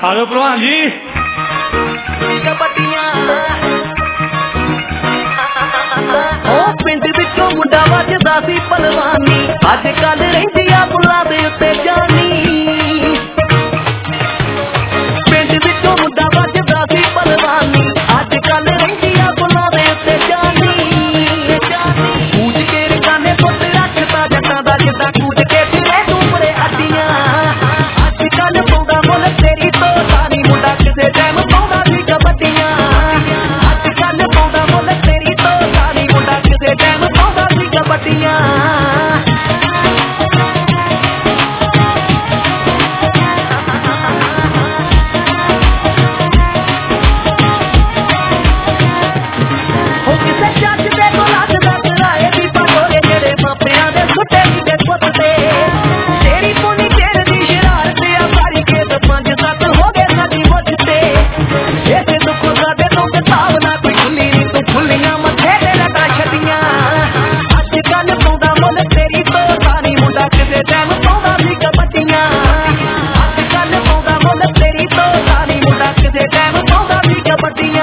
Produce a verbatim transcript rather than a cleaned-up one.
ਆਲੋ ਭਲਵਾਨ ਜੀ ਕਬੱਡੀਆਂ ਉਹ ਪਿੰਡ ਵਿੱਚੋਂ ਮੁੰਡਾ ਵੱਜਦਾ ਸੀ ਪਲਵਾਨੀ ਅੱਜ ਕੱਲ ਰਹਿੰਦੀ ਆ ਬੁੱਲਾਂ ਦੇ ਉੱਤੇ ਜਾਨੀ ਪਿੰਡ ਵਿੱਚੋਂ ਮੁੰਡਾ ਵੱਜਦਾ ਸੀ ਪਲਵਾਨੀ ਅੱਜ ਕੱਲ ਰਹਿੰਦੀ ਆ ਬੁੱਲਾਂ ਦੇ ਉੱਤੇ ਜਾਨੀ ਕੂਚ ਕੇ ਰਕਾਨੇ ਪੁੱਤ ਰੱਖਦਾ ਜੱਟਾਂ ਦਾ ਜਿੱਦਾਂ ਕੂਚ ਕੇ ਫਿਰੇ ਡੂਬਰੇ ਅੱਡੀਆਂ ਅੱਜ ਕੱਲ ਪਾਉਂਦਾ ਮੁੱਲ ਤੇਰੀ ਤੋਂ ਸਾਰੀ ਮੁੰਡਾ ਕਿਸੇ ਟਾਈਮ ਪਾਉਂਦਾ ਸੀ ਕਬੱਡੀਆਂ ਅੱਜ ਕੱਲ ਪਾਉਂਦਾ ਮੁੱਲ ਤੇਰੀ ਤੋਂ ਸਾਰੀ ਮੁੰਡਾ ਕਿਸੇ ਟਾਈਮ ਪਾਉਂਦਾ ਸੀ ਕਬੱਡੀਆਂ ਹੋ ਕਿਸੇ ਜੱਜ ਦੇ ਕੋਲ ਲੱਗਦਾ ਕਰਾਏ ਵੀ ਪਟੋਰੇ ਜਿਹੜੇ ਮਾਪਿਆਂ ਦੇ ਸੁੱਟੇ ਸੀਗੇ ਪੁੱਤ ਤੇ ਤੇਰੀ ਪੂਨੀ ਚਿਹਰੇ ਸ਼ਰਾਰਤ ਆ ਸਾਰੀ ਖੇਤ ਪੰਜ ਸੱਤ ਹੋ ਗਏ ਸਾਡੀ ਮੁੱਠ ਤੇ ਇਸੇ ਦੁੱਖ ਸਾਡੇ ਤੋਂ ਕਿਤਾਬ ਨਾ ਕੋਈ ਖੁੱਲੀ ਨੀ ਤੂੰ ਖੁੱਲੀਆਂ ਮੱਥੇ ਤੇ ਲਟਾ ਛੱਡੀਆਂ ਅੱਜ ਕੱਲ ਪਾਉਂਦਾ ਮੁੱਲ ਤੇਰੀ ਤੋਂ ਸਾਰੀ ਮੁੰਡਾ ਕਿਸੇ ਟਾਈਮ ਪਾਉਂਦਾ ਸੀ ਕਬੱਡੀਆਂ ਅੱਜ ਕੱਲ ਪਾਉਂਦਾ ਮੁੱਲ ਤੇਰੀ ਤੋਂ ਸਾਰੀ ਮੁੰਡਾ ਕਿਸੇ ਟਾਈਮ ਪਾਉਂਦਾ ਸੀ ਕਬੱਡੀਆਂ